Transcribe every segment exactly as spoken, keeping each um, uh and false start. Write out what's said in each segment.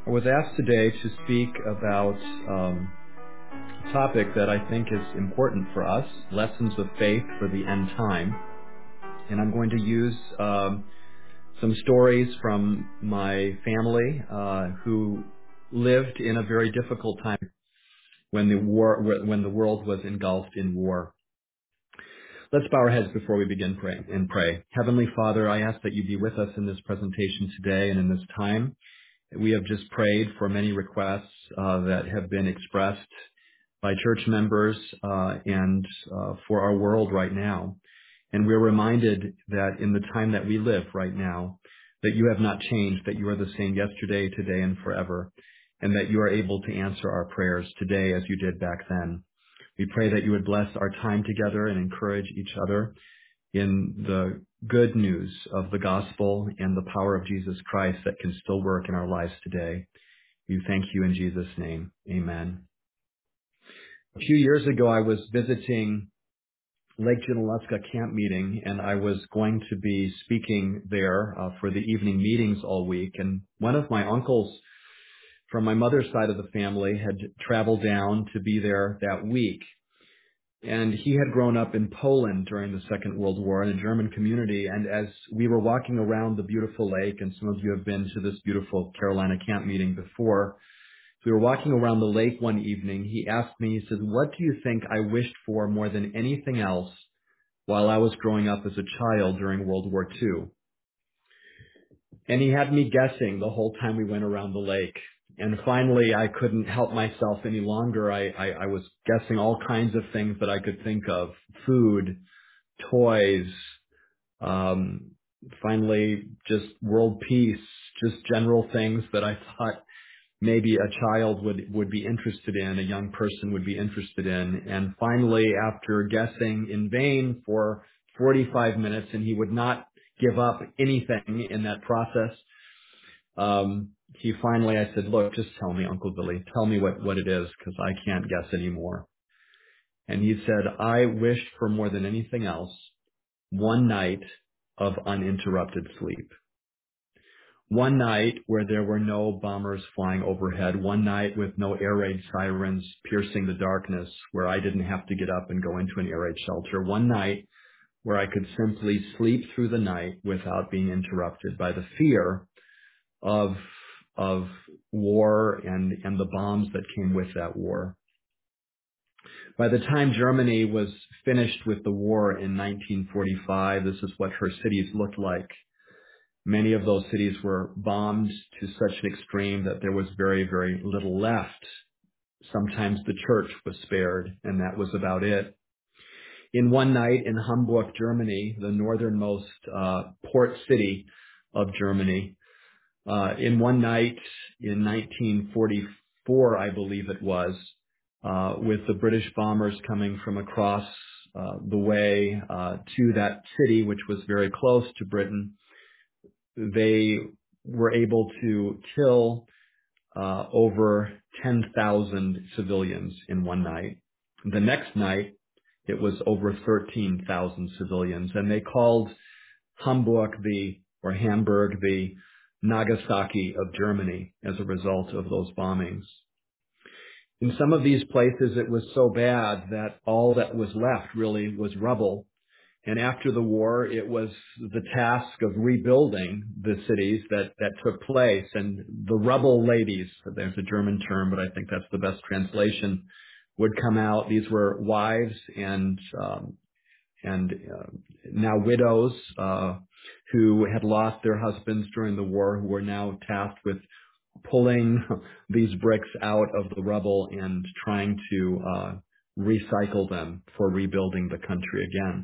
I was asked today to speak about um, a topic that I think is important for us, lessons of faith for the end time. And I'm going to use um, some stories from my family uh, who lived in a very difficult time when the war, when the world was engulfed in war. Let's bow our heads before we begin praying and pray. Heavenly Father, I ask that you be with us in this presentation today and in this time. We have just prayed for many requests uh, that have been expressed by church members uh, and uh, for our world right now. And we're reminded that in the time that we live right now, that you have not changed, that you are the same yesterday, today, and forever, and that you are able to answer our prayers today as you did back then. We pray that you would bless our time together and encourage each other in the good news of the gospel and the power of Jesus Christ that can still work in our lives today. We thank you in Jesus' name. Amen. A few years ago, I was visiting Lake Junaluska camp meeting, and I was going to be speaking there uh, for the evening meetings all week. And one of my uncles from my mother's side of the family had traveled down to be there that week. And he had grown up in Poland during the Second World War in a German community. And as we were walking around the beautiful lake, and some of you have been to this beautiful Carolina camp meeting before, we were walking around the lake one evening. He asked me, he said, "What do you think I wished for more than anything else while I was growing up as a child during World War Two?" And he had me guessing the whole time we went around the lake. And finally, I couldn't help myself any longer. I, I, I was guessing all kinds of things that I could think of: food, toys, um, finally, just world peace, just general things that I thought maybe a child would, would be interested in, a young person would be interested in. And finally, after guessing in vain for forty-five minutes, and he would not give up anything in that process, um, he finally, I said, "Look, just tell me, Uncle Billy, tell me what, what it is, because I can't guess anymore." And he said, "I wished for more than anything else one night of uninterrupted sleep. One night where there were no bombers flying overhead. One night with no air raid sirens piercing the darkness, where I didn't have to get up and go into an air raid shelter. One night where I could simply sleep through the night without being interrupted by the fear of of war and, and the bombs that came with that war." By the time Germany was finished with the war in nineteen forty-five, this is what her cities looked like. Many of those cities were bombed to such an extreme that there was very, very little left. Sometimes the church was spared, and that was about it. In one night in Hamburg, Germany, the northernmost uh, port city of Germany, uh, in one night in nineteen forty-four, I believe it was, uh, with the British bombers coming from across uh, the way uh, to that city, which was very close to Britain, they were able to kill uh, over ten thousand civilians in one night. The next night, it was over thirteen thousand civilians, and they called Hamburg the, or Hamburg the Nagasaki of Germany as a result of those bombings. In some of these places, it was so bad that all that was left really was rubble. And after the war, it was the task of rebuilding the cities that, that took place. And the rubble ladies, there's a German term, but I think that's the best translation, would come out. These were wives and um, and uh, now widows uh, who had lost their husbands during the war, who were now tasked with pulling these bricks out of the rubble and trying to uh, recycle them for rebuilding the country again.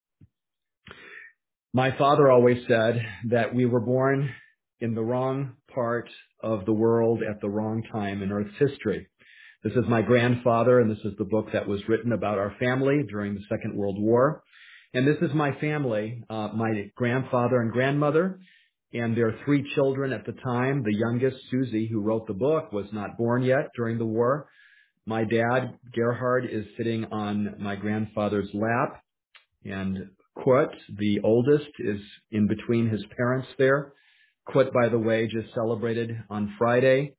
My father always said that we were born in the wrong part of the world at the wrong time in Earth's history. This is my grandfather, and this is the book that was written about our family during the Second World War. And this is my family, uh, my grandfather and grandmother, and their three children at the time. The youngest, Susie, who wrote the book, was not born yet during the war. My dad, Gerhard, is sitting on my grandfather's lap, and Kurt, the oldest, is in between his parents there. Kurt, by the way, just celebrated on Friday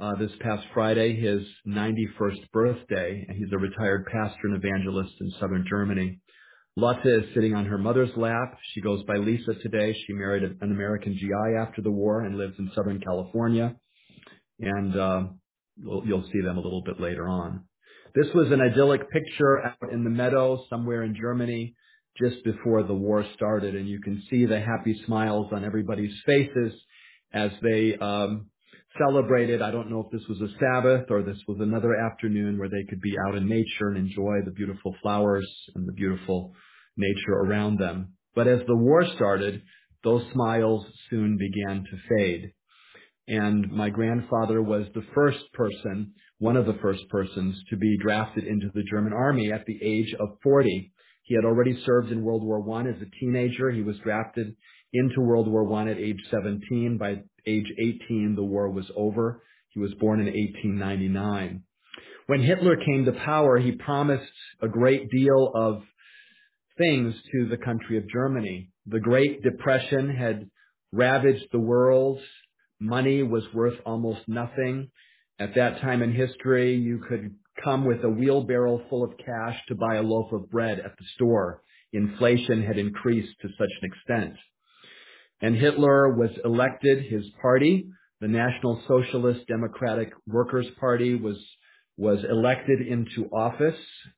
uh, this past Friday his ninety-first birthday, and he's a retired pastor and evangelist in southern Germany. Lotte is sitting on her mother's lap. She goes by Lisa today. She married an American G I after the war and lives in Southern California. And uh, you'll, you'll see them a little bit later on. This was an idyllic picture out in the meadow somewhere in Germany just before the war started. And you can see the happy smiles on everybody's faces as they um, celebrated. I don't know if this was a Sabbath or this was another afternoon where they could be out in nature and enjoy the beautiful flowers and the beautiful nature around them. But as the war started, those smiles soon began to fade. And my grandfather was the first person, one of the first persons, to be drafted into the German army at the age of forty. He had already served in World War One as a teenager. He was drafted into World War One at age seventeen. By age eighteen, the war was over. He was born in eighteen ninety-nine. When Hitler came to power, he promised a great deal of things to the country of Germany. The Great Depression had ravaged the world. Money was worth almost nothing. At that time in history, you could come with a wheelbarrow full of cash to buy a loaf of bread at the store. Inflation had increased to such an extent. And Hitler was elected. His party, the National Socialist Democratic Workers' Party, was was elected into office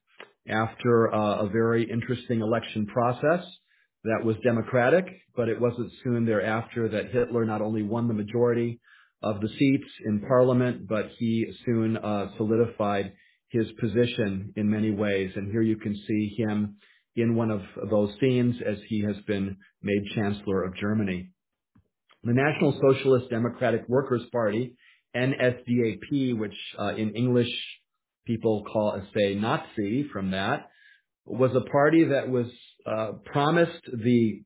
after uh, a very interesting election process that was democratic, but it wasn't soon thereafter that Hitler not only won the majority of the seats in parliament, but he soon uh, solidified his position in many ways. And here you can see him in one of those scenes as he has been made Chancellor of Germany. The National Socialist Democratic Workers' Party, N S D A P, which uh, in English people call, say, Nazi from that, was a party that was uh, promised the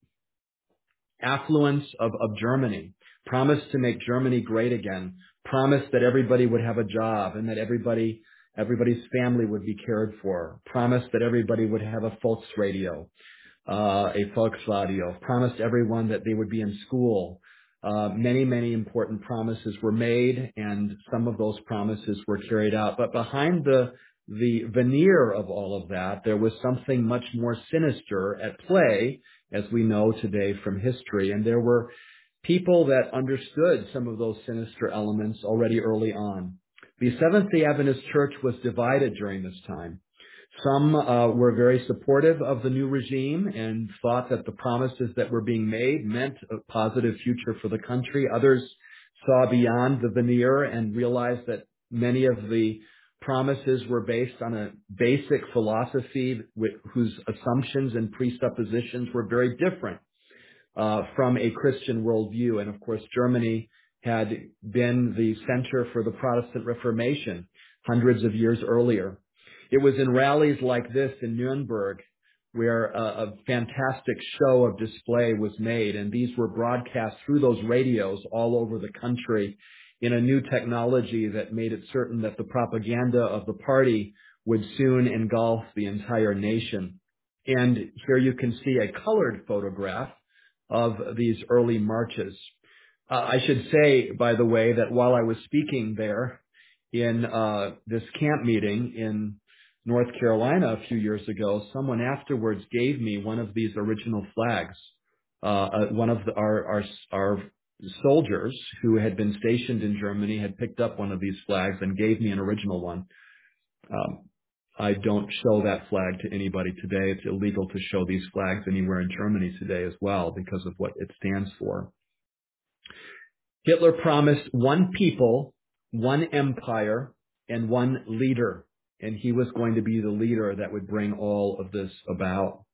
affluence of, of Germany, promised to make Germany great again, promised that everybody would have a job and that everybody, everybody's family would be cared for, promised that everybody would have a Volksradio, uh, a Volksradio, promised everyone that they would be in school. Uh, many, many important promises were made, and some of those promises were carried out. But behind the the veneer of all of that, there was something much more sinister at play, as we know today from history. And there were people that understood some of those sinister elements already early on. The Seventh-day Adventist Church was divided during this time. Some uh, were very supportive of the new regime and thought that the promises that were being made meant a positive future for the country. Others saw beyond the veneer and realized that many of the promises were based on a basic philosophy with, whose assumptions and presuppositions were very different uh, from a Christian worldview. And of course, Germany had been the center for the Protestant Reformation hundreds of years earlier. It was in rallies like this in Nuremberg where a, a fantastic show of display was made, and these were broadcast through those radios all over the country in a new technology that made it certain that the propaganda of the party would soon engulf the entire nation. And here you can see a colored photograph of these early marches. Uh, I should say, by the way, that while I was speaking there in uh, this camp meeting in North Carolina a few years ago, someone afterwards gave me one of these original flags. Uh, uh, one of the, our, our, our soldiers who had been stationed in Germany had picked up one of these flags and gave me an original one. Um, I don't show that flag to anybody today. It's illegal to show these flags anywhere in Germany today as well because of what it stands for. Hitler promised one people, one empire, and one leader. And he was going to be the leader that would bring all of this about.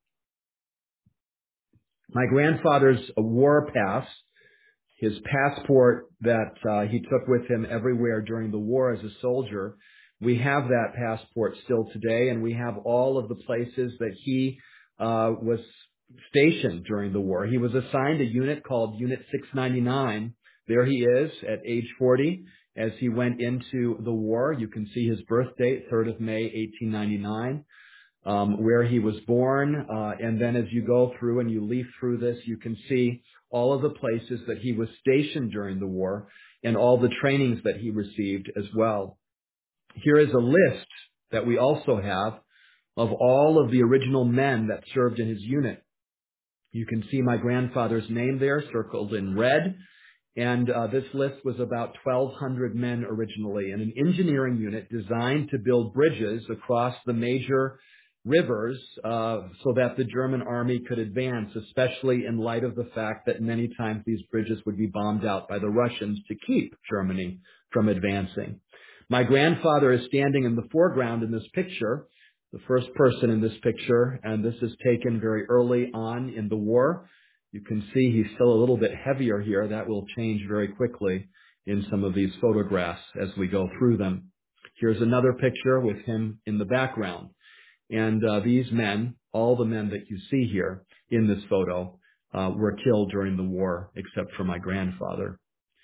My grandfather's war pass, his passport that uh, he took with him everywhere during the war as a soldier, we have that passport still today, and we have all of the places that he uh, was stationed during the war. He was assigned a unit called Unit six ninety-nine. There he is at age forty as he went into the war. You can see his birth date, third of May, eighteen ninety-nine. Um, where he was born, uh, and then as you go through and you leaf through this, you can see all of the places that he was stationed during the war. and all the trainings that he received as well. Here is a list that we also have of all of the original men that served in his unit. You can see my grandfather's name there circled in red. And uh, this list was about twelve hundred men originally, and an engineering unit designed to build bridges across the major rivers uh, so that the German army could advance, especially in light of the fact that many times these bridges would be bombed out by the Russians to keep Germany from advancing. My grandfather is standing in the foreground in this picture, the first person in this picture, and this is taken very early on in the war. You can see he's still a little bit heavier here. That will change very quickly in some of these photographs as we go through them. Here's another picture with him in the background. And uh, these men, all the men that you see here in this photo, uh, were killed during the war, except for my grandfather.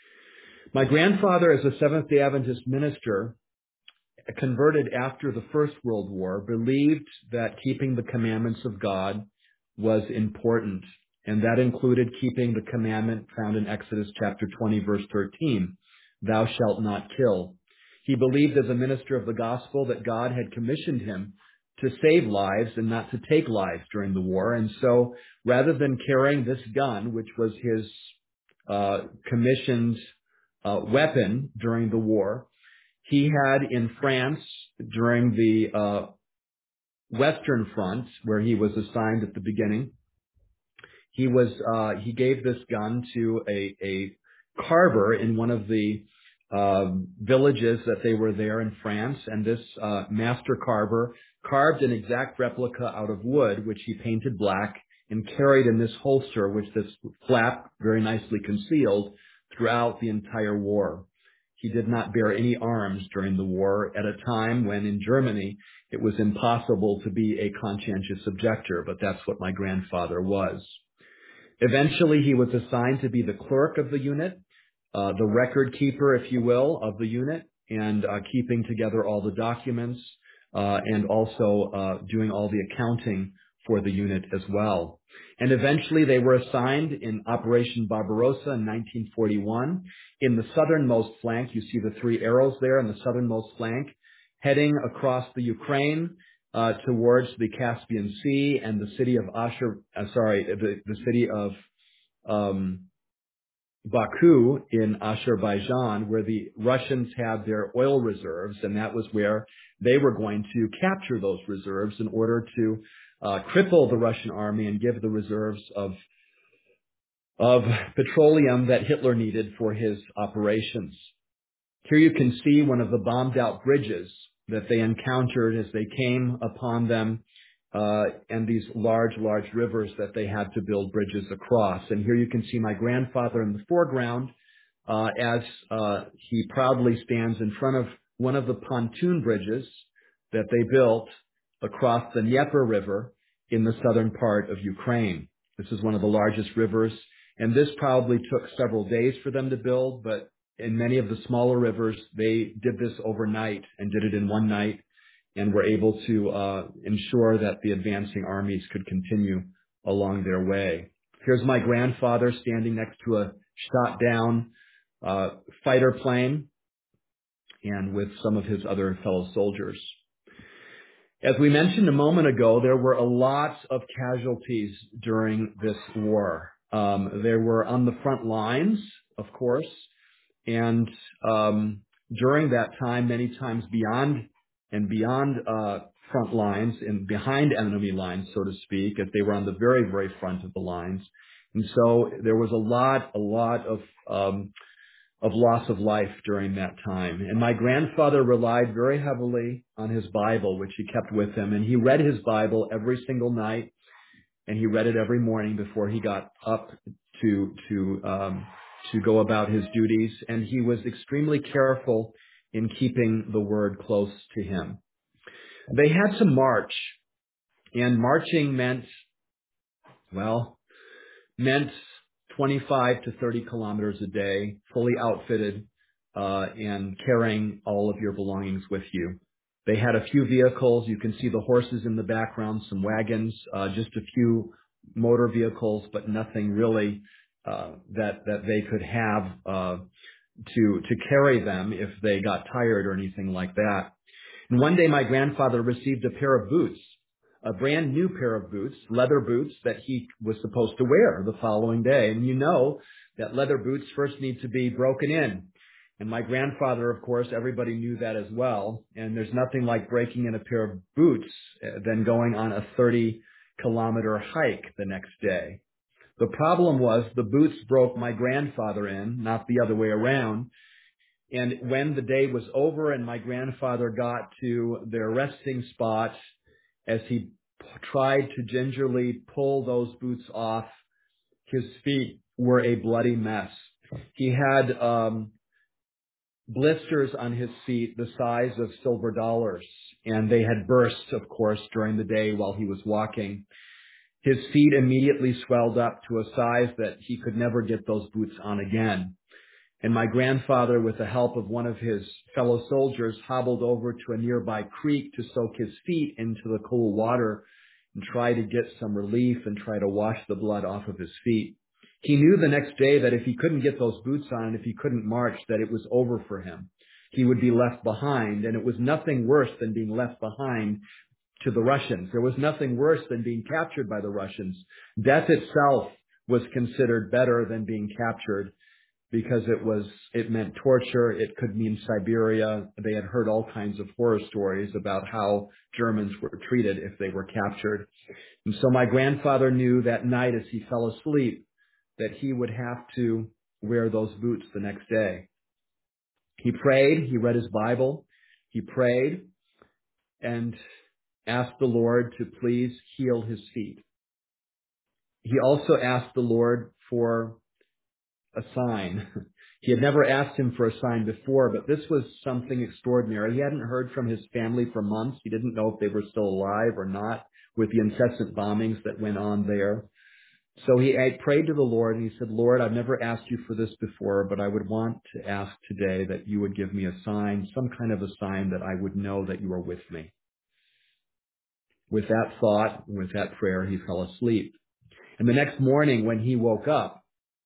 My grandfather, as a Seventh-day Adventist minister, converted after the First World War, believed that keeping the commandments of God was important. And that included keeping the commandment found in Exodus chapter twenty, verse thirteen, thou shalt not kill. He believed as a minister of the gospel that God had commissioned him to save lives and not to take lives during the war. And so rather than carrying this gun, which was his uh, commissioned uh, weapon during the war, he had in France during the uh, Western Front, where he was assigned at the beginning, He was, uh, he gave this gun to a, a carver in one of the, uh, villages that they were there in France. And this, uh, master carver carved an exact replica out of wood, which he painted black and carried in this holster, which this flap very nicely concealed throughout the entire war. He did not bear any arms during the war at a time when in Germany it was impossible to be a conscientious objector, but that's what my grandfather was. Eventually, he was assigned to be the clerk of the unit, uh, the record keeper, if you will, of the unit, and uh, keeping together all the documents, uh, and also uh, doing all the accounting for the unit as well. And eventually, they were assigned in Operation Barbarossa in nineteen forty-one. In the southernmost flank, you see the three arrows there in the southernmost flank, heading across the Ukraine, Uh, towards the Caspian Sea and the city of Ashur, uh, sorry, the, the city of um, Baku in Azerbaijan, where the Russians had their oil reserves, and that was where they were going to capture those reserves in order to uh, cripple the Russian army and give the reserves of of petroleum that Hitler needed for his operations. Here you can see one of the bombed out bridges that they encountered as they came upon them, uh, and these large, large rivers that they had to build bridges across. And here you can see my grandfather in the foreground, uh, as, uh, he proudly stands in front of one of the pontoon bridges that they built across the Dnieper River in the southern part of Ukraine. This is one of the largest rivers, and this probably took several days for them to build, but in many of the smaller rivers, they did this overnight and did it in one night and were able to uh, ensure that the advancing armies could continue along their way. Here's my grandfather standing next to a shot down uh, fighter plane and with some of his other fellow soldiers. As we mentioned a moment ago, there were a lot of casualties during this war. Um, there were on the front lines, of course, and um, during that time, many times beyond and beyond uh, front lines and behind enemy lines, so to speak, as they were on the very, very front of the lines. And so there was a lot, a lot of um, of loss of life during that time. And my grandfather relied very heavily on his Bible, which he kept with him, and he read his Bible every single night, and he read it every morning before he got up to to um, to go about his duties, and he was extremely careful in keeping the word close to him. They had to march, and marching meant, well, meant twenty-five to thirty kilometers a day, fully outfitted, uh, and carrying all of your belongings with you. They had a few vehicles. You can see the horses in the background, some wagons, uh, just a few motor vehicles, but nothing really uh, that that they could have uh, to, to carry them if they got tired or anything like that. And one day my grandfather received a pair of boots, a brand new pair of boots, leather boots that he was supposed to wear the following day. And you know that leather boots first need to be broken in. And my grandfather, of course, everybody knew that as well. And there's nothing like breaking in a pair of boots than going on a thirty kilometer hike the next day. The problem was the boots broke my grandfather in, not the other way around. And when the day was over and my grandfather got to their resting spot, as he p- tried to gingerly pull those boots off, his feet were a bloody mess. He had um, blisters on his feet the size of silver dollars, and they had burst, of course, during the day while he was walking. His feet immediately swelled up to a size that he could never get those boots on again. And my grandfather, with the help of one of his fellow soldiers, hobbled over to a nearby creek to soak his feet into the cool water and try to get some relief and try to wash the blood off of his feet. He knew the next day that if he couldn't get those boots on and if he couldn't march, that it was over for him. He would be left behind, and it was nothing worse than being left behind to the Russians. There was nothing worse than being captured by the Russians. Death itself was considered better than being captured, because it was, it meant torture. It could mean Siberia. They had heard all kinds of horror stories about how Germans were treated if they were captured. And so my grandfather knew that night as he fell asleep that he would have to wear those boots the next day. He prayed. He read his Bible. He prayed and asked the Lord to please heal his feet. He also asked the Lord for a sign. He had never asked him for a sign before, but this was something extraordinary. He hadn't heard from his family for months. He didn't know if they were still alive or not with the incessant bombings that went on there. So he prayed to the Lord and he said, Lord, I've never asked you for this before, but I would want to ask today that you would give me a sign, some kind of a sign that I would know that you are with me. With that thought, with that prayer, he fell asleep. And the next morning when he woke up,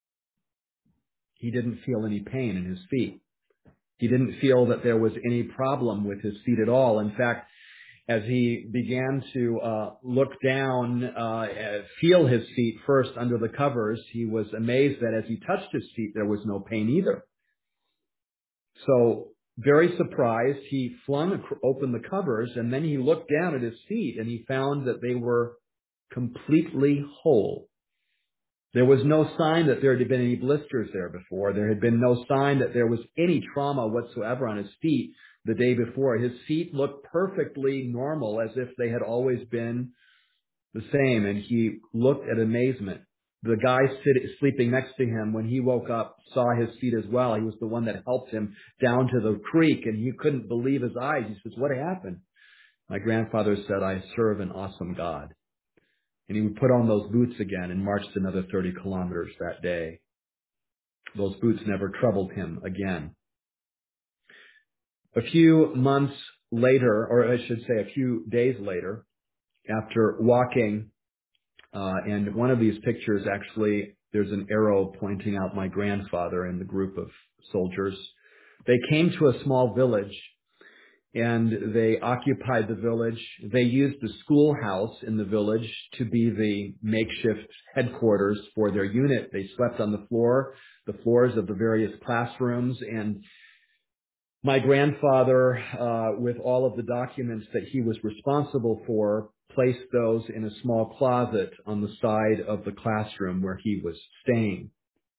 he didn't feel any pain in his feet. He didn't feel that there was any problem with his feet at all. In fact, as he began to uh, look down, uh, feel his feet first under the covers, he was amazed that as he touched his feet, there was no pain either. So, very surprised, he flung open the covers, and then he looked down at his feet, and he found that they were completely whole. There was no sign that there had been any blisters there before. There had been no sign that there was any trauma whatsoever on his feet the day before. His feet looked perfectly normal, as if they had always been the same, and he looked at amazement. The guy sit, sleeping next to him, when he woke up, saw his feet as well. He was the one that helped him down to the creek, and he couldn't believe his eyes. He says, what happened? My grandfather said, I serve an awesome God. And he would put on those boots again and marched another thirty kilometers that day. Those boots never troubled him again. A few months later, or I should say a few days later, after walking, uh, and one of these pictures actually, there's an arrow pointing out my grandfather and the group of soldiers. They came to a small village, and they occupied the village. They used the schoolhouse in the village to be the makeshift headquarters for their unit. They slept on the floor, the floors of the various classrooms, and my grandfather, uh, with all of the documents that he was responsible for, placed those in a small closet on the side of the classroom where he was staying.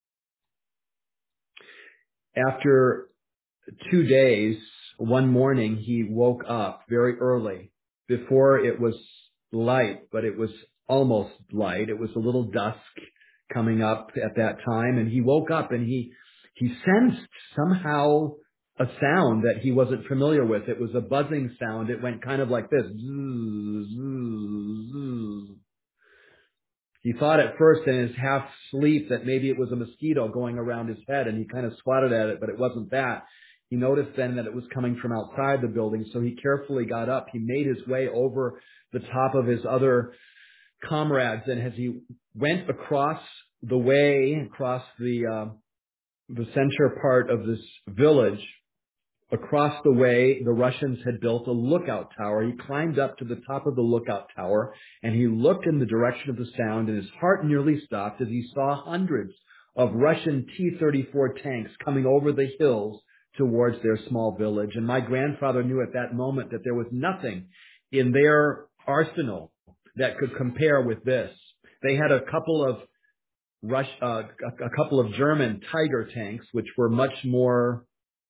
After two days, one morning he woke up very early, before it was light, but it was almost light. It was a little dusk coming up at that time, and he woke up and he he sensed somehow a sound that he wasn't familiar with. It was a buzzing sound. It went kind of like this. Zzz, zzz, zzz. He thought at first in his half sleep that maybe it was a mosquito going around his head, and he kind of swatted at it, but it wasn't that. He noticed then that it was coming from outside the building, so he carefully got up. He made his way over the top of his other comrades, and as he went across the way, across the uh, the center part of this village, across the way, the Russians had built a lookout tower. He climbed up to the top of the lookout tower, and he looked in the direction of the sound, and his heart nearly stopped as he saw hundreds of Russian T thirty-four tanks coming over the hills towards their small village. And my grandfather knew at that moment that there was nothing in their arsenal that could compare with this. They had a couple of Rush, uh, a, a couple of German Tiger tanks, which were much more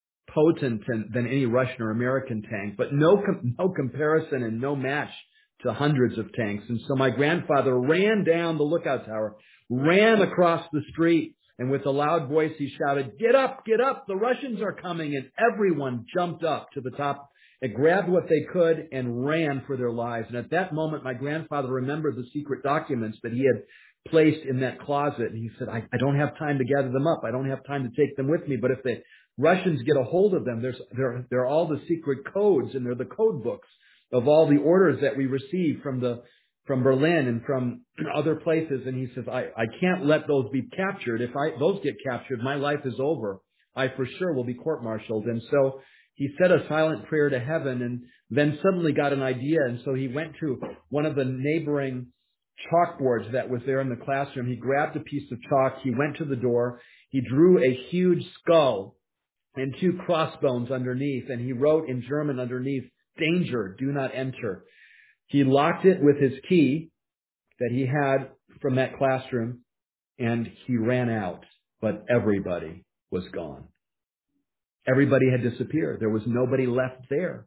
potent than, than any Russian or American tank, but no com- no comparison and no match to hundreds of tanks. And so my grandfather ran down the lookout tower, ran across the street, and with a loud voice he shouted, "Get up, get up, the Russians are coming!" And everyone jumped up to the top and grabbed what they could and ran for their lives. And at that moment, my grandfather remembered the secret documents that he had placed in that closet. And he said, I, I don't have time to gather them up. I don't have time to take them with me. But if the Russians get a hold of them, there's, there, there are all the secret codes, and they're the code books of all the orders that we receive from the, from Berlin and from other places. And he says, I, I can't let those be captured. If I, those get captured, my life is over. I for sure will be court-martialed. And so he said a silent prayer to heaven, and then suddenly got an idea. And so he went to one of the neighboring chalkboards that was there in the classroom. He grabbed a piece of chalk. He went to the door. He drew a huge skull and two crossbones underneath. And he wrote in German underneath, "Danger, do not enter." He locked it with his key that he had from that classroom, and he ran out. But everybody was gone. Everybody had disappeared. There was nobody left there.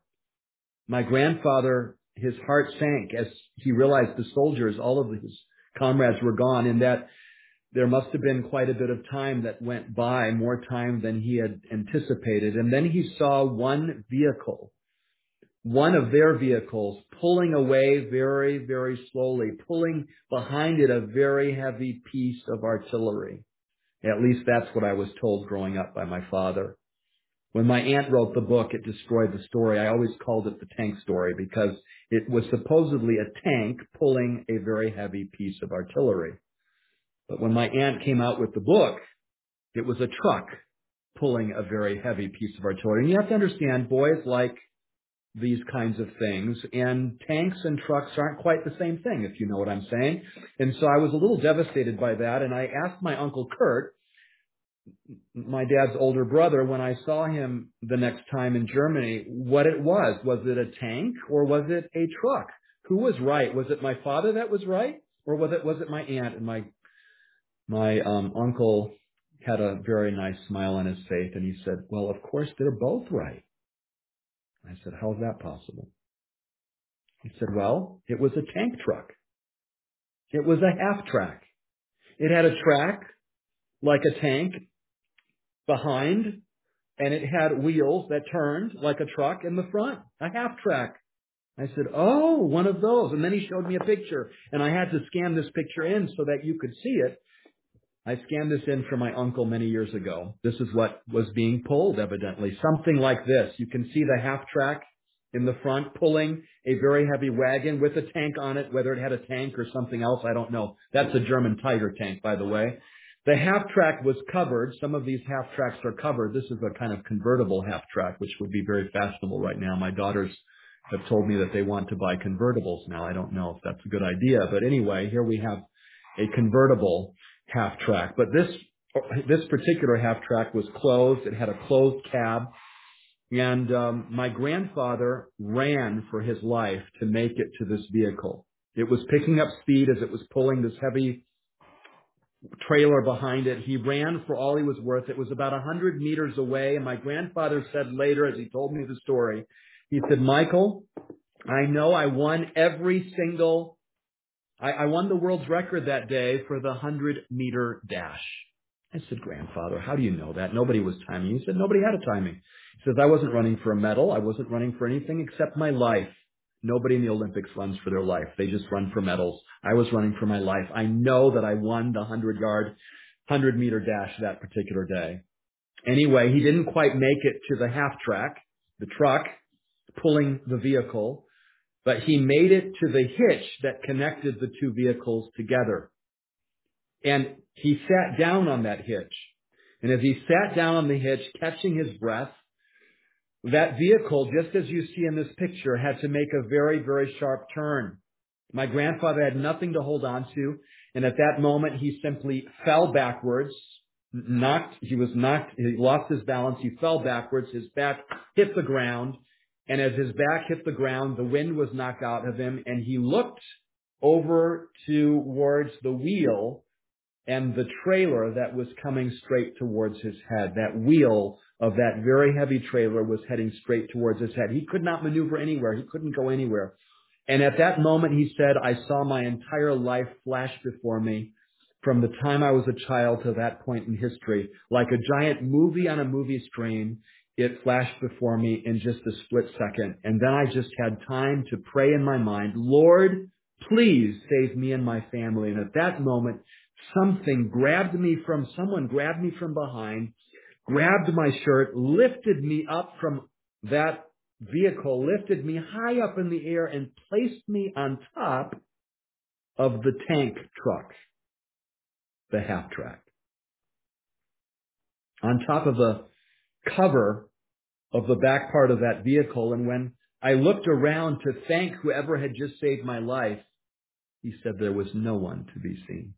My grandfather, his heart sank as he realized the soldiers, all of his comrades were gone, and that there must have been quite a bit of time that went by, more time than he had anticipated. And then he saw one vehicle, one of their vehicles, pulling away very, very slowly, pulling behind it a very heavy piece of artillery. At least that's what I was told growing up by my father. When my aunt wrote the book, It Destroyed the Story, I always called it the tank story because it was supposedly a tank pulling a very heavy piece of artillery. But when my aunt came out with the book, it was a truck pulling a very heavy piece of artillery. And you have to understand, boys like these kinds of things, and tanks and trucks aren't quite the same thing, if you know what I'm saying. And so I was a little devastated by that, and I asked my Uncle Kurt, my dad's older brother, when I saw him the next time in Germany, what it was. Was it a tank or was it a truck? Who was right? Was it my father that was right, or was it was it my aunt? And my my um, uncle had a very nice smile on his face, and he said, "Well, of course they're both right." I said, "How is that possible?" He said, "Well, it was a tank truck. It was a half track. It had a track like a tank behind, and it had wheels that turned like a truck in the front, a half track." I said, "Oh, one of those." And then he showed me a picture, and I had to scan this picture in so that you could see it. I scanned this in for my uncle many years ago. This is what was being pulled, evidently. Something like this. You can see the half track in the front pulling a very heavy wagon with a tank on it, whether it had a tank or something else, I don't know. That's a German Tiger tank, by the way. The half track was covered. Some of these half tracks are covered. This is a kind of convertible half track, which would be very fashionable right now. My daughters have told me that they want to buy convertibles now. I don't know if that's a good idea, but anyway, here we have a convertible half track. But this this particular half track was closed. It had a closed cab. And um, my grandfather ran for his life to make it to this vehicle. It was picking up speed as it was pulling this heavy trailer behind it. He ran for all he was worth. It was about one hundred meters away. And my grandfather said later, as he told me the story, he said, "Michael, I know I won every single, I, I won the world's record that day for the hundred meter dash." I said, "Grandfather, how do you know that? Nobody was timing." He said, "Nobody had a timing." He says, "I wasn't running for a medal. I wasn't running for anything except my life." Nobody in the Olympics runs for their life. They just run for medals. I was running for my life. I know that I won the hundred yard, hundred meter dash that particular day. Anyway, he didn't quite make it to the half track, the truck pulling the vehicle, but he made it to the hitch that connected the two vehicles together. And he sat down on that hitch. And as he sat down on the hitch, catching his breath, that vehicle, just as you see in this picture, had to make a very, very sharp turn. My grandfather had nothing to hold on to, and at that moment he simply fell backwards, knocked, he was knocked, he lost his balance, he fell backwards, his back hit the ground, and as his back hit the ground, the wind was knocked out of him, and he looked over towards the wheel and the trailer that was coming straight towards his head. That wheel of that very heavy trailer was heading straight towards his head. He could not maneuver anywhere. He couldn't go anywhere. And at that moment, he said, I saw my entire life flash before me from the time I was a child to that point in history. Like a giant movie on a movie screen, it flashed before me in just a split second. And then I just had time to pray in my mind, Lord, please save me and my family. And at that moment, something grabbed me from, someone grabbed me from behind, grabbed my shirt, lifted me up from that vehicle, lifted me high up in the air and placed me on top of the tank truck, the half track, on top of the cover of the back part of that vehicle. And when I looked around to thank whoever had just saved my life, he said there was no one to be seen.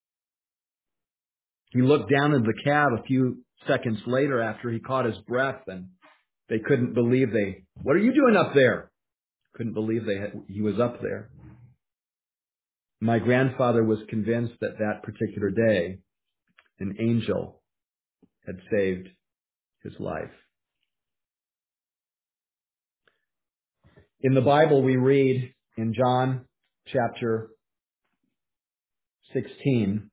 He looked down in the cab a few seconds later after he caught his breath, and they couldn't believe they, what are you doing up there? Couldn't believe they had, he was up there. My grandfather was convinced that that particular day, an angel had saved his life. In the Bible, we read in John chapter sixteen,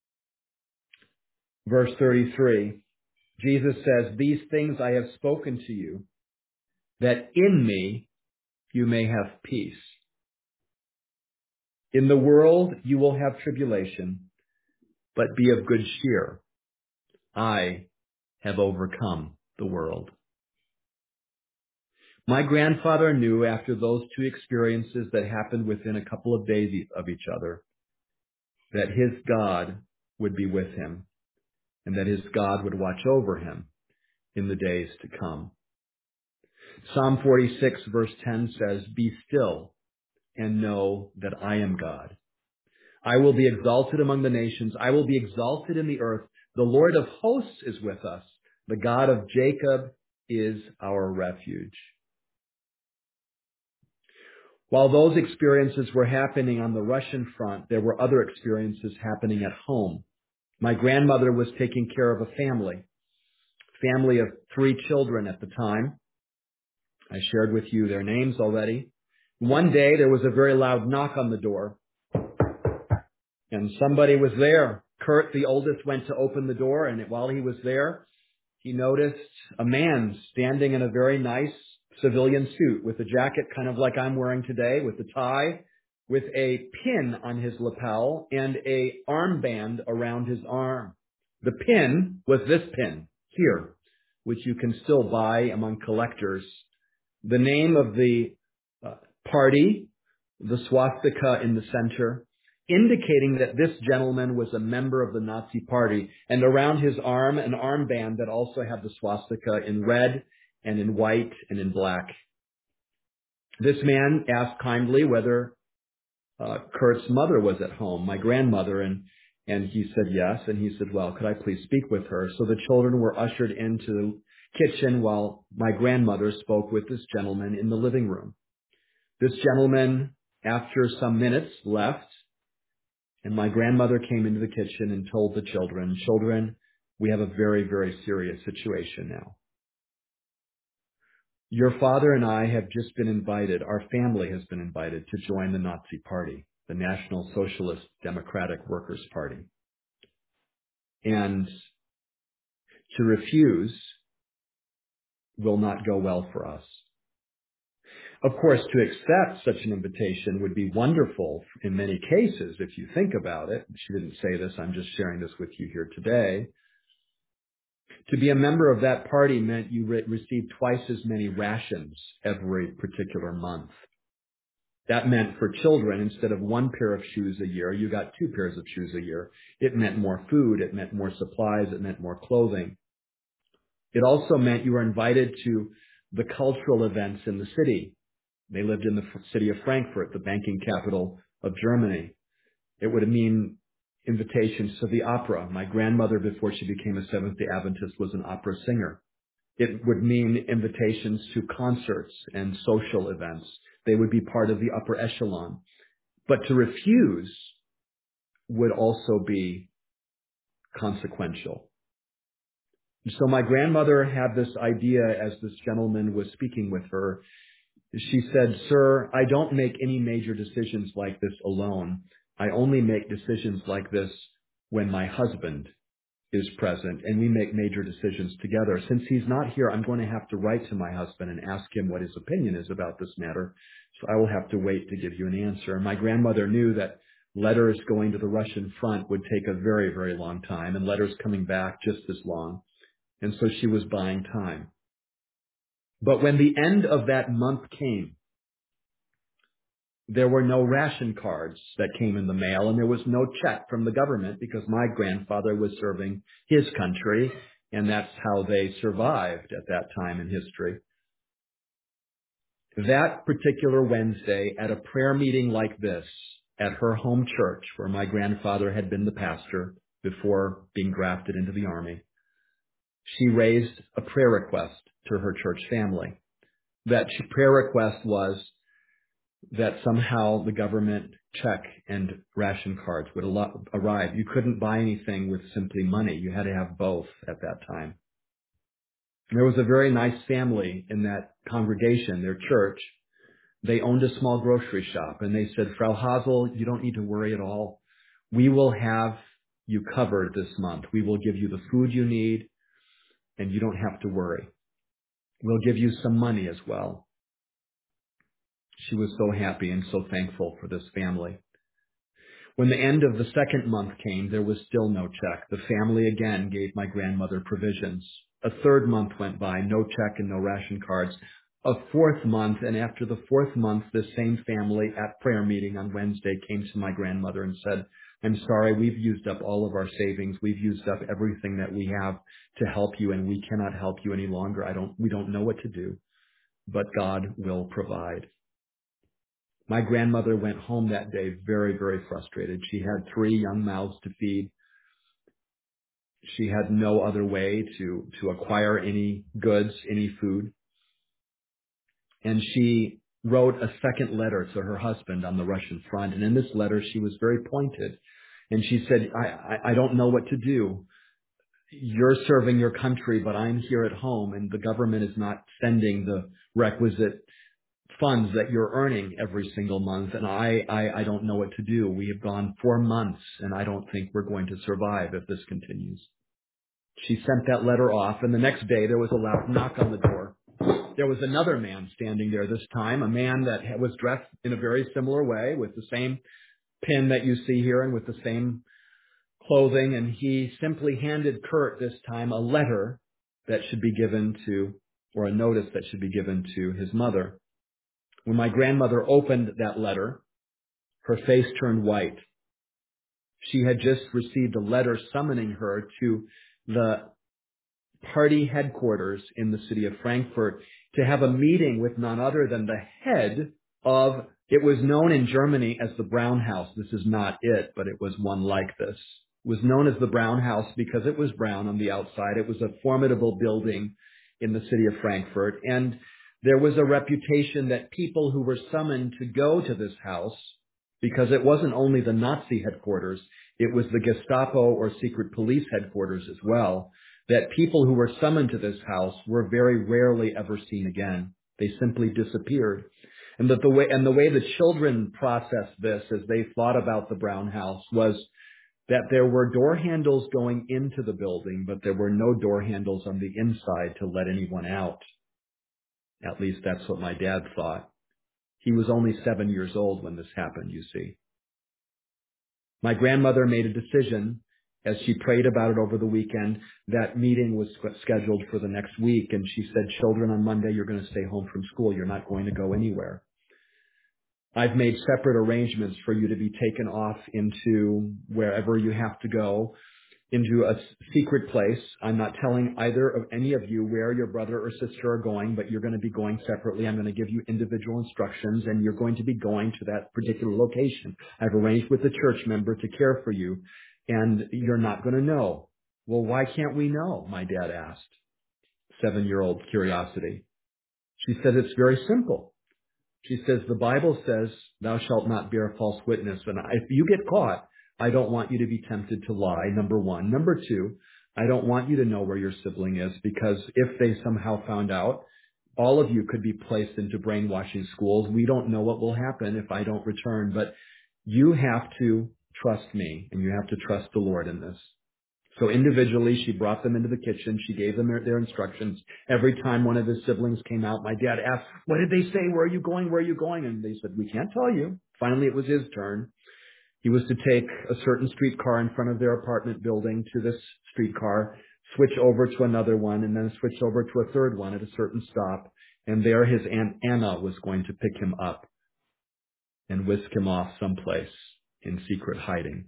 verse thirty-three, Jesus says, these things I have spoken to you, that in me you may have peace. In the world you will have tribulation, but be of good cheer. I have overcome the world. My grandfather knew after those two experiences that happened within a couple of days of each other that his God would be with him and that his God would watch over him in the days to come. Psalm forty-six verse ten says, be still and know that I am God. I will be exalted among the nations. I will be exalted in the earth. The Lord of hosts is with us. The God of Jacob is our refuge. While those experiences were happening on the Russian front, there were other experiences happening at home. My grandmother was taking care of a family, family of three children at the time. I shared with you their names already. One day there was a very loud knock on the door, and somebody was there. Kurt, the oldest, went to open the door, and while he was there, he noticed a man standing in a very nice civilian suit with a jacket kind of like I'm wearing today, with a tie, with a pin on his lapel and a armband around his arm. The pin was this pin here, which you can still buy among collectors. The name of the uh, party, the swastika in the center, indicating that this gentleman was a member of the Nazi Party, and around his arm, an armband that also had the swastika in red and in white and in black. This man asked kindly whether uh, Kurt's mother was at home, my grandmother, and and he said yes, and he said, well, could I please speak with her? So the children were ushered into the kitchen while my grandmother spoke with this gentleman in the living room. This gentleman, after some minutes, left, and my grandmother came into the kitchen and told the children, children, we have a very, very serious situation now. Your father and I have just been invited, our family has been invited to join the Nazi Party, the National Socialist Democratic Workers' Party. And to refuse will not go well for us. Of course, to accept such an invitation would be wonderful in many cases, if you think about it. She didn't say this, I'm just sharing this with you here today. To be a member of that party meant you re- received twice as many rations every particular month. That meant for children, instead of one pair of shoes a year, you got two pairs of shoes a year. It meant more food. It meant more supplies. It meant more clothing. It also meant you were invited to the cultural events in the city. They lived in the f- city of Frankfurt, the banking capital of Germany. It would mean invitations to the opera. My grandmother, before she became a Seventh-day Adventist, was an opera singer. It would mean invitations to concerts and social events. They would be part of the upper echelon. But to refuse would also be consequential. So my grandmother had this idea as this gentleman was speaking with her. She said, "Sir, I don't make any major decisions like this alone. I only make decisions like this when my husband is present, and we make major decisions together. Since he's not here, I'm going to have to write to my husband and ask him what his opinion is about this matter. So I will have to wait to give you an answer." My grandmother knew that letters going to the Russian front would take a very, very long time, and letters coming back just as long. And so she was buying time. But when the end of that month came, there were no ration cards that came in the mail, and there was no check from the government because my grandfather was serving his country, and that's how they survived at that time in history. That particular Wednesday, at a prayer meeting like this, at her home church, where my grandfather had been the pastor before being drafted into the army, she raised a prayer request to her church family. That prayer request was that somehow the government check and ration cards would al- arrive. You couldn't buy anything with simply money. You had to have both at that time. And there was a very nice family in that congregation, their church. They owned a small grocery shop, and they said, "Frau Hazel, you don't need to worry at all. We will have you covered this month. We will give you the food you need, and you don't have to worry. We'll give you some money as well." She was so happy and so thankful for this family. When the end of the second month came, there was still no check. The family again gave my grandmother provisions. A third month went by, no check and no ration cards. A fourth month, and after the fourth month, the same family at prayer meeting on Wednesday came to my grandmother and said, "I'm sorry, we've used up all of our savings. We've used up everything that we have to help you, and we cannot help you any longer. I don't, we don't know what to do, but God will provide." My grandmother went home that day very, very frustrated. She had three young mouths to feed. She had no other way to, to acquire any goods, any food. And she wrote a second letter to her husband on the Russian front. And in this letter, she was very pointed. And she said, I, I, I don't know what to do. You're serving your country, but I'm here at home, and the government is not sending the requisite funds that you're earning every single month, and I, I, I don't know what to do. We have gone four months, and I don't think we're going to survive if this continues. She sent that letter off, and the next day there was a loud knock on the door. There was another man standing there this time, a man that was dressed in a very similar way with the same pin that you see here and with the same clothing, and he simply handed Kurt this time a letter that should be given to, or a notice that should be given to his mother. When my grandmother opened that letter, her face turned white. She had just received a letter summoning her to the party headquarters in the city of Frankfurt to have a meeting with none other than the head of, it was known in Germany as the Brown House. This is not it, but it was one like this. It was known as the Brown House because it was brown on the outside. It was a formidable building in the city of Frankfurt, and there was a reputation that people who were summoned to go to this house, because it wasn't only the Nazi headquarters, it was the Gestapo or secret police headquarters as well, that people who were summoned to this house were very rarely ever seen again. They simply disappeared. And that the way, and the way the children processed this as they thought about the Brown House was that there were door handles going into the building, but there were no door handles on the inside to let anyone out. At least that's what my dad thought. He was only seven years old when this happened, you see. My grandmother made a decision as she prayed about it over the weekend. That meeting was scheduled for the next week, and she said, "Children, on Monday, you're going to stay home from school. You're not going to go anywhere." I've made separate arrangements for you to be taken off into wherever you have to go, into a secret place. I'm not telling either of any of you where your brother or sister are going, but you're going to be going separately. I'm going to give you individual instructions, and you're going to be going to that particular location. I've arranged with the church member to care for you, and you're not going to know. Well, why can't we know? My dad asked. Seven-year-old curiosity. She said, it's very simple. She says, the Bible says, thou shalt not bear false witness. And if you get caught, I don't want you to be tempted to lie, number one. Number two, I don't want you to know where your sibling is, because if they somehow found out, all of you could be placed into brainwashing schools. We don't know what will happen if I don't return, but you have to trust me, and you have to trust the Lord in this. So individually, she brought them into the kitchen. She gave them their, their instructions. Every time one of his siblings came out, my dad asked, what did they say? Where are you going? Where are you going? And they said, we can't tell you. Finally, it was his turn. He was to take a certain streetcar in front of their apartment building to this streetcar, switch over to another one, and then switch over to a third one at a certain stop. And there his Aunt Anna was going to pick him up and whisk him off someplace in secret hiding.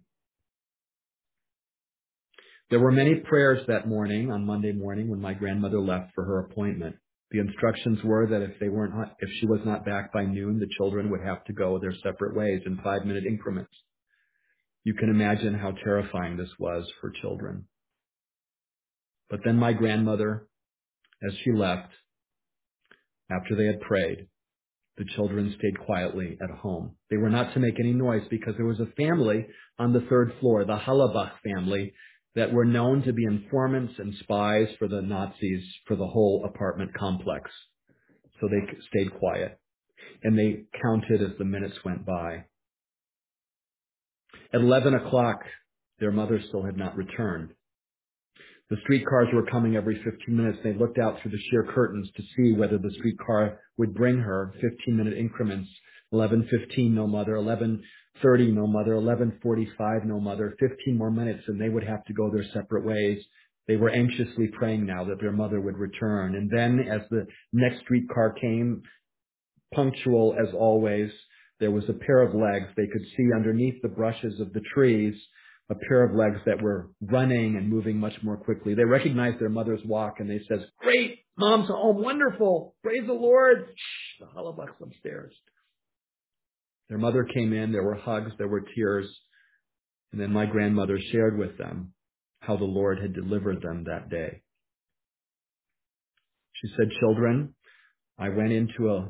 There were many prayers that morning, on Monday morning, when my grandmother left for her appointment. The instructions were that if they weren't, if she was not back by noon, the children would have to go their separate ways in five-minute increments. You can imagine how terrifying this was for children. But then my grandmother, as she left, after they had prayed, the children stayed quietly at home. They were not to make any noise because there was a family on the third floor, the Halabach family, that were known to be informants and spies for the Nazis for the whole apartment complex. So they stayed quiet, and they counted as the minutes went by. At eleven o'clock, their mother still had not returned. The streetcars were coming every fifteen minutes. They looked out through the sheer curtains to see whether the streetcar would bring her fifteen-minute increments. eleven fifteen, no mother. eleven thirty, no mother. eleven forty-five, no mother. fifteen more minutes, and they would have to go their separate ways. They were anxiously praying now that their mother would return. And then as the next streetcar came, punctual as always, there was a pair of legs. They could see underneath the brushes of the trees a pair of legs that were running and moving much more quickly. They recognized their mother's walk, and they says, great, Mom's home, wonderful, praise the Lord. Shh, the Hollabucks upstairs. Their mother came in, there were hugs, there were tears, and then my grandmother shared with them how the Lord had delivered them that day. She said, children, I went into a,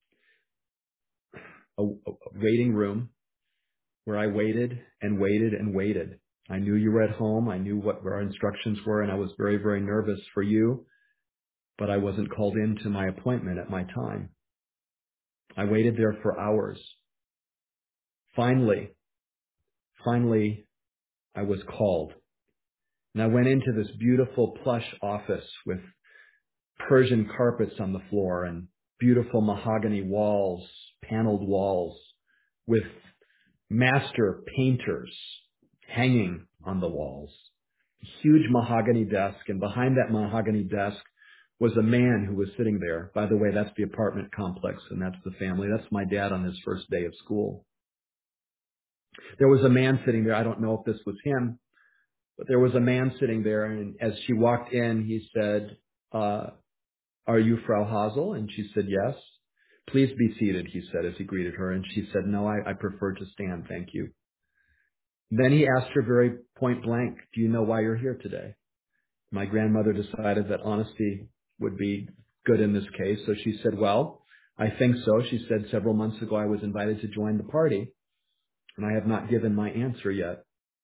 a, a waiting room where I waited and waited and waited. I knew you were at home. I knew what our instructions were, and I was very, very nervous for you, but I wasn't called into my appointment at my time. I waited there for hours. Finally, finally, I was called. And I went into this beautiful plush office with Persian carpets on the floor and beautiful mahogany walls, paneled walls, with master painters hanging on the walls. A huge mahogany desk, and behind that mahogany desk was a man who was sitting there. By the way, that's the apartment complex, and that's the family. That's my dad on his first day of school. There was a man sitting there. I don't know if this was him, but there was a man sitting there, and as she walked in, he said, uh, are you Frau Hasel? And she said, yes. Please be seated, he said as he greeted her. And she said, no, I, I prefer to stand, thank you. Then he asked her very point blank, do you know why you're here today? My grandmother decided that honesty would be good in this case. So she said, well, I think so. She said, several months ago I was invited to join the party, and I have not given my answer yet.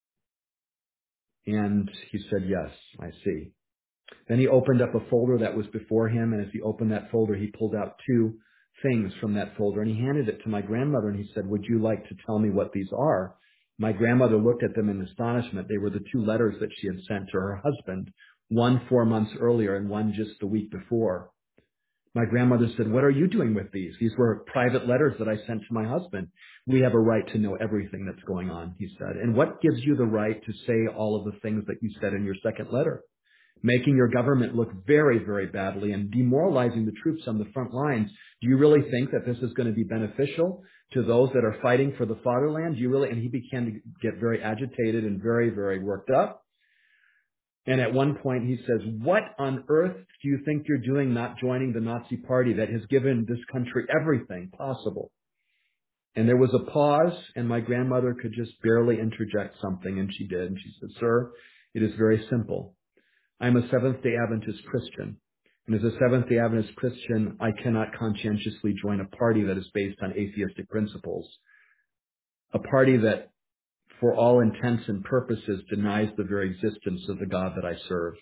And he said, yes, I see. Then he opened up a folder that was before him, and as he opened that folder, he pulled out two things from that folder, and he handed it to my grandmother, and he said, would you like to tell me what these are? My grandmother looked at them in astonishment. They were the two letters that she had sent to her husband, one four months earlier and one just the week before. My grandmother said, what are you doing with these? These were private letters that I sent to my husband. We have a right to know everything that's going on, he said. And what gives you the right to say all of the things that you said in your second letter? Making your government look very, very badly and demoralizing the troops on the front lines. Do you really think that this is going to be beneficial to those that are fighting for the fatherland? Do you really? And he began to get very agitated and very, very worked up. And at one point he says, what on earth do you think you're doing not joining the Nazi party that has given this country everything possible? And there was a pause, and my grandmother could just barely interject something, and she did. And she said, sir, it is very simple. I'm a Seventh-day Adventist Christian. And as a Seventh-day Adventist Christian, I cannot conscientiously join a party that is based on atheistic principles. A party that, for all intents and purposes, denies the very existence of the God that I serve.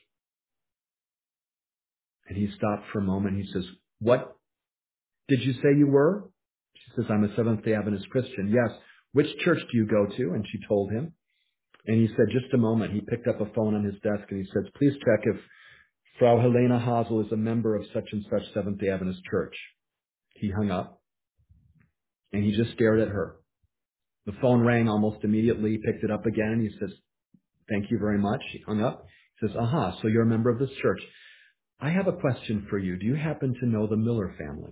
And he stopped for a moment. He says, what did you say you were? She says, I'm a Seventh-day Adventist Christian. Yes. Which church do you go to? And she told him. And he said, just a moment. He picked up a phone on his desk and he said, please check if Frau Helena Hasel is a member of such and such Seventh-day Adventist church. He hung up and he just stared at her. The phone rang almost immediately. He picked it up again and he says, thank you very much. He hung up. He says, aha, so you're a member of this church. I have a question for you. Do you happen to know the Miller family?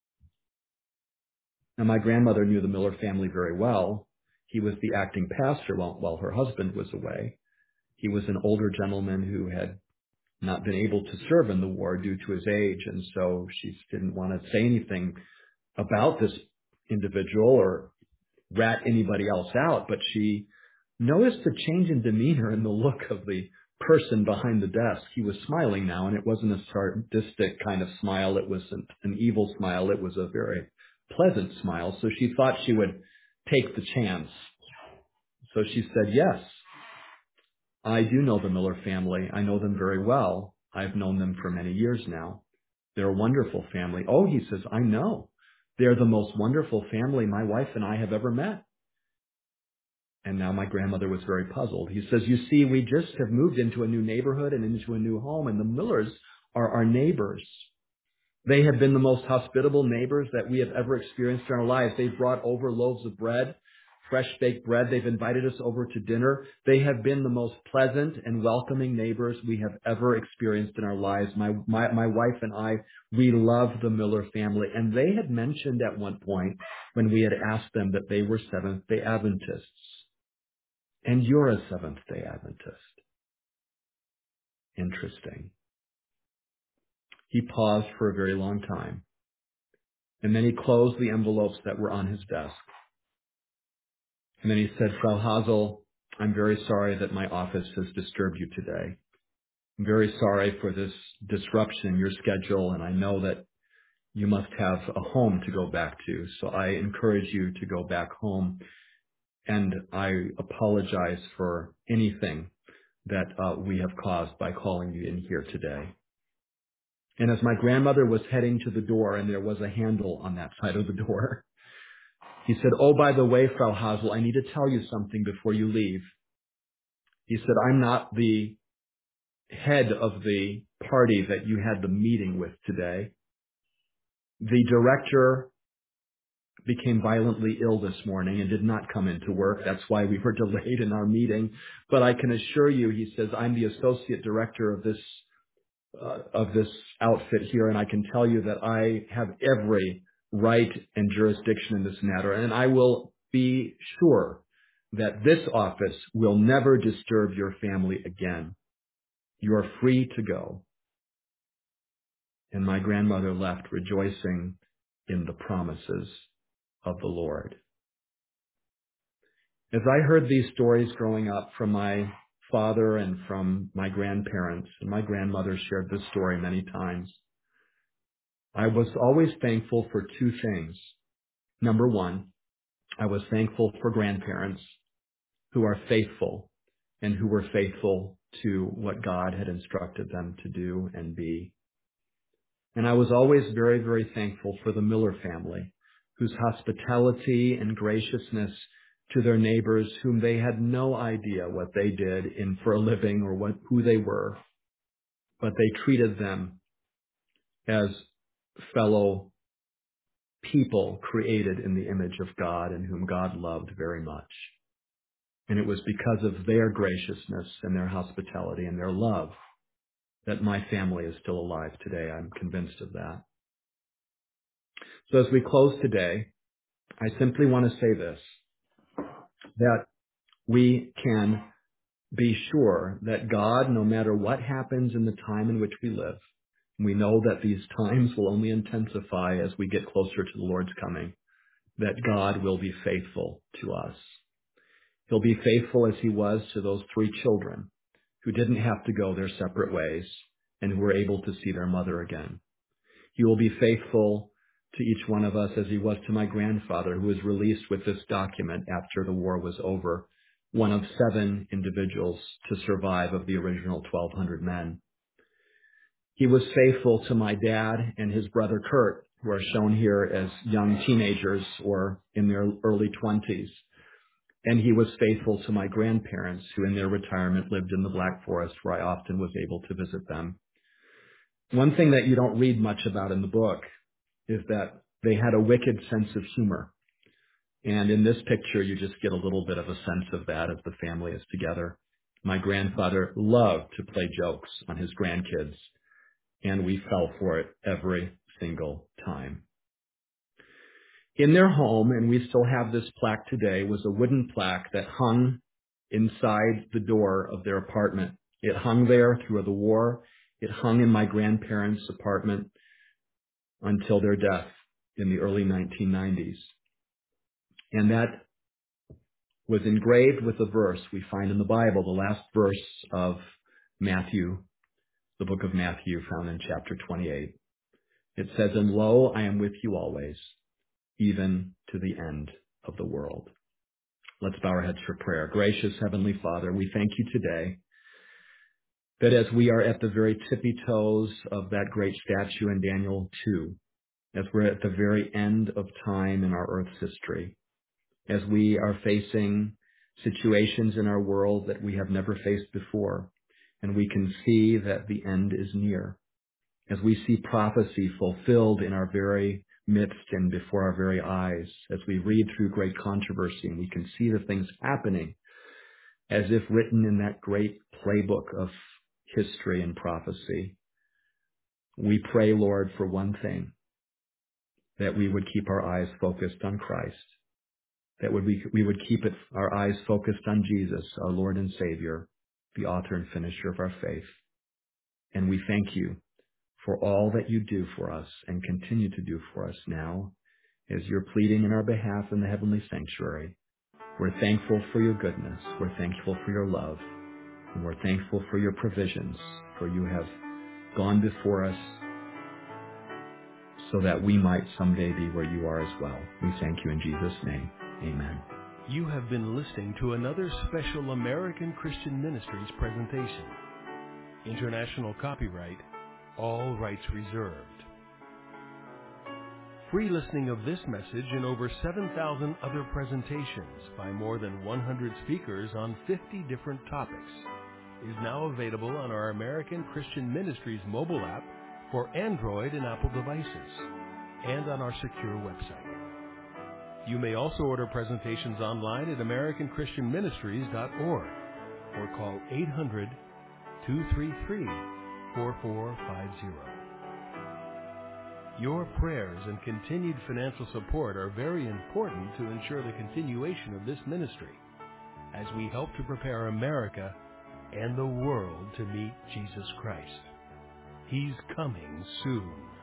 Now, my grandmother knew the Miller family very well. He was the acting pastor while, while her husband was away. He was an older gentleman who had not been able to serve in the war due to his age, and so she didn't want to say anything about this individual or rat anybody else out, but she noticed a change in demeanor in the look of the person behind the desk. He was smiling now, and it wasn't a sadistic kind of smile. It was an, an evil smile. It was a very pleasant smile. So she thought she would take the chance. So she said, yes, I do know the Miller family. I know them very well. I've known them for many years now. They're a wonderful family. Oh, he says, I know. They're the most wonderful family my wife and I have ever met. And now my grandmother was very puzzled. He says, you see, we just have moved into a new neighborhood and into a new home, and the Millers are our neighbors. They have been the most hospitable neighbors that we have ever experienced in our lives. They've brought over loaves of bread, fresh baked bread. They've invited us over to dinner. They have been the most pleasant and welcoming neighbors we have ever experienced in our lives. My, my, my wife and I, we love the Miller family. And they had mentioned at one point when we had asked them that they were Seventh-day Adventists. And you're a Seventh-day Adventist. Interesting. He paused for a very long time. And then he closed the envelopes that were on his desk. And then he said, Frau Hasel, I'm very sorry that my office has disturbed you today. I'm very sorry for this disruption in your schedule, and I know that you must have a home to go back to. So I encourage you to go back home. And I apologize for anything that uh, we have caused by calling you in here today. And as my grandmother was heading to the door, and there was a handle on that side of the door, he said, oh, by the way, Frau Hasel, I need to tell you something before you leave. He said, I'm not the head of the party that you had the meeting with today. The director became violently ill this morning and did not come into work. That's why we were delayed in our meeting. But I can assure you, he says, I'm the associate director of this uh, of this outfit here, and I can tell you that I have every right and jurisdiction in this matter, and I will be sure that this office will never disturb your family again. You are free to go. And my grandmother left rejoicing in the promises of the Lord. As I heard these stories growing up from my father and from my grandparents, and my grandmother shared this story many times, I was always thankful for two things. Number one, I was thankful for grandparents who are faithful and who were faithful to what God had instructed them to do and be. And I was always very, very thankful for the Miller family, whose hospitality and graciousness to their neighbors, whom they had no idea what they did in for a living or what who they were, but they treated them as fellow people created in the image of God and whom God loved very much. And it was because of their graciousness and their hospitality and their love that my family is still alive today. I'm convinced of that. So as we close today, I simply want to say this, that we can be sure that God, no matter what happens in the time in which we live, we know that these times will only intensify as we get closer to the Lord's coming, that God will be faithful to us. He'll be faithful as he was to those three children who didn't have to go their separate ways and who were able to see their mother again. He will be faithful to each one of us as he was to my grandfather, who was released with this document after the war was over, one of seven individuals to survive of the original twelve hundred men. He was faithful to my dad and his brother Kurt, who are shown here as young teenagers or in their early twenties. And he was faithful to my grandparents, who in their retirement lived in the Black Forest, where I often was able to visit them. One thing that you don't read much about in the book is that they had a wicked sense of humor. And in this picture, you just get a little bit of a sense of that as the family is together. My grandfather loved to play jokes on his grandkids, and we fell for it every single time. In their home, and we still have this plaque today, was a wooden plaque that hung inside the door of their apartment. It hung there through the war. It hung in my grandparents' apartment until their death in the early nineteen nineties. And that was engraved with a verse we find in the Bible, the last verse of Matthew, the book of Matthew, found in chapter twenty-eight. It says, "And lo, I am with you always, even to the end of the world." Let's bow our heads for prayer. Gracious Heavenly Father, we thank you today that as we are at the very tippy toes of that great statue in Daniel two, as we're at the very end of time in our earth's history, as we are facing situations in our world that we have never faced before, and we can see that the end is near, as we see prophecy fulfilled in our very midst and before our very eyes, as we read through great controversy and we can see the things happening as if written in that great playbook of history and prophecy, we pray, Lord, for one thing, that we would keep our eyes focused on Christ, that would we, we would keep it, our eyes focused on Jesus, our Lord and Savior, the author and finisher of our faith. And we thank you for all that you do for us and continue to do for us now as you're pleading in our behalf in the heavenly sanctuary. We're thankful for your goodness. We're thankful for your love. And we're thankful for your provisions, for you have gone before us so that we might someday be where you are as well. We thank you in Jesus' name. Amen. You have been listening to another special American Christian Ministries presentation. International copyright, all rights reserved. Free listening of this message and over seven thousand other presentations by more than one hundred speakers on fifty different topics is now available on our American Christian Ministries mobile app for Android and Apple devices and on our secure website. You may also order presentations online at american christian ministries dot org or call eight hundred, two three three, four four five zero. Your prayers and continued financial support are very important to ensure the continuation of this ministry as we help to prepare America and the world to meet Jesus Christ. He's coming soon.